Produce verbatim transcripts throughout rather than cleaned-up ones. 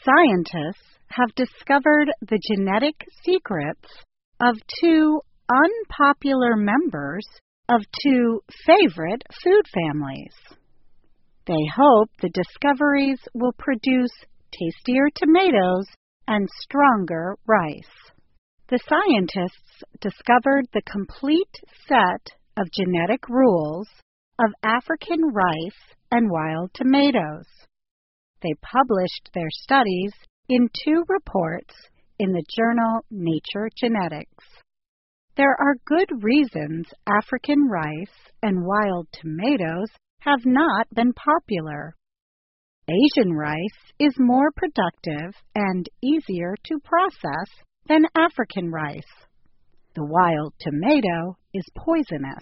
Scientists have discovered the genetic secrets of two unpopular members of two favorite food families. They hope the discoveries will produce tastier tomatoes and stronger rice. The scientists discovered the complete set of genetic rules of African rice and wild tomatoes. They published their studies in two reports in the journal Nature Genetics. There are good reasons African rice and wild tomatoes have not been popular. Asian rice is more productive and easier to process than African rice. The wild tomato is poisonous.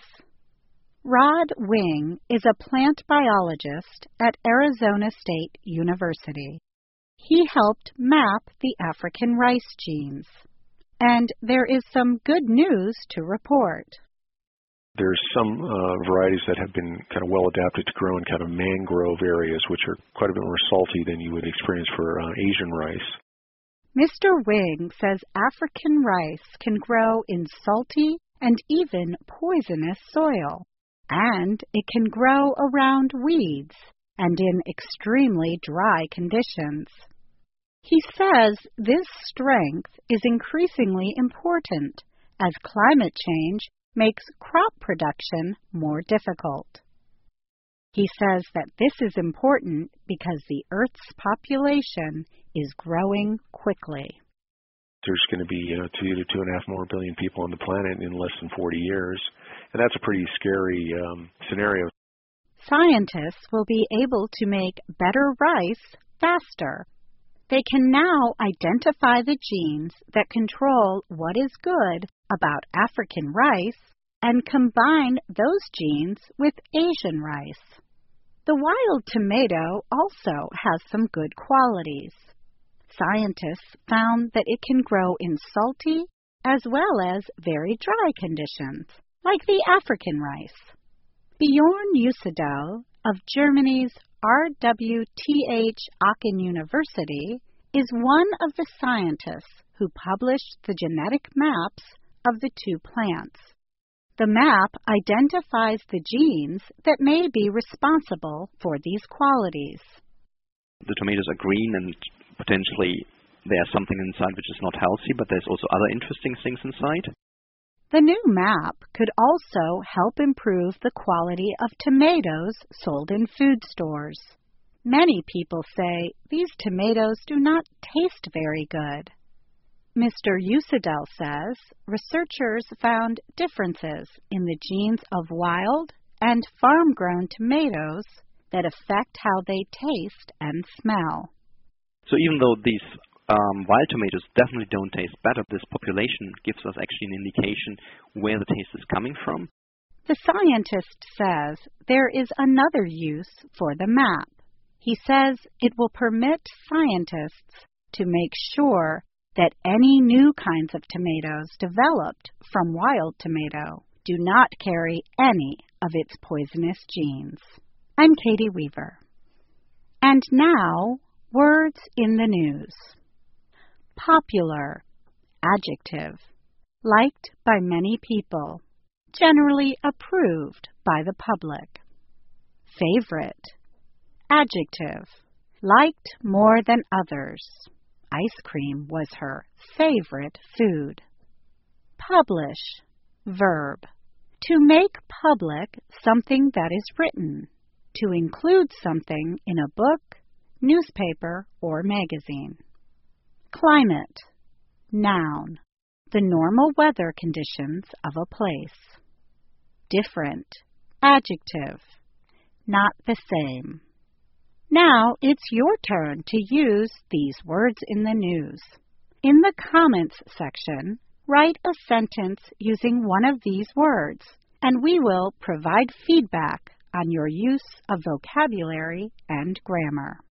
Rod Wing is a plant biologist at Arizona State University. He helped map the African rice genes. And there is some good news to report. There's some uh, varieties that have been kind of well adapted to grow in kind of mangrove areas, which are quite a bit more salty than you would experience for uh, Asian rice. Mister Wing says African rice can grow in salty and even poisonous soil, and it can grow around weeds and in extremely dry conditions. He says this strength is increasingly important as climate change makes crop production more difficult. He says that this is important because the Earth's population is growing quickly. There's going to be uh, two to two and a half more billion people on the planet in less than forty years, and that's a pretty scary um, scenario. Scientists will be able to make better rice faster. They can now identify the genes that control what is good about African rice and combine those genes with Asian rice. The wild tomato also has some good qualities. Scientists found that it can grow in salty as well as very dry conditions, like the African rice. Bjorn Usedal of Germany's R W T H Aachen University is one of the scientists who published the genetic maps of the two plants. The map identifies the genes that may be responsible for these qualities. The tomatoes are green and potentially there's something inside which is not healthy, but there's also other interesting things inside. The new map could also help improve the quality of tomatoes sold in food stores. Many people say these tomatoes do not taste very good. Mister Usedal says researchers found differences in the genes of wild and farm-grown tomatoes that affect how they taste and smell. So even though these um, wild tomatoes definitely don't taste better, this population gives us actually an indication where the taste is coming from. The scientist says there is another use for the map. He says it will permit scientists to make sure that any new kinds of tomatoes developed from wild tomato do not carry any of its poisonous genes. I'm Katie Weaver. And now, words in the news. Popular, adjective, liked by many people, generally approved by the public. Favorite, adjective, liked more than others. Ice cream was her favorite food. Publish, verb, to make public something that is written, to include something in a book, newspaper, or magazine. Climate, noun, the normal weather conditions of a place. Different, adjective, not the same. Now it's your turn to use these words in the news. In the comments section, write a sentence using one of these words, and we will provide feedback on your use of vocabulary and grammar.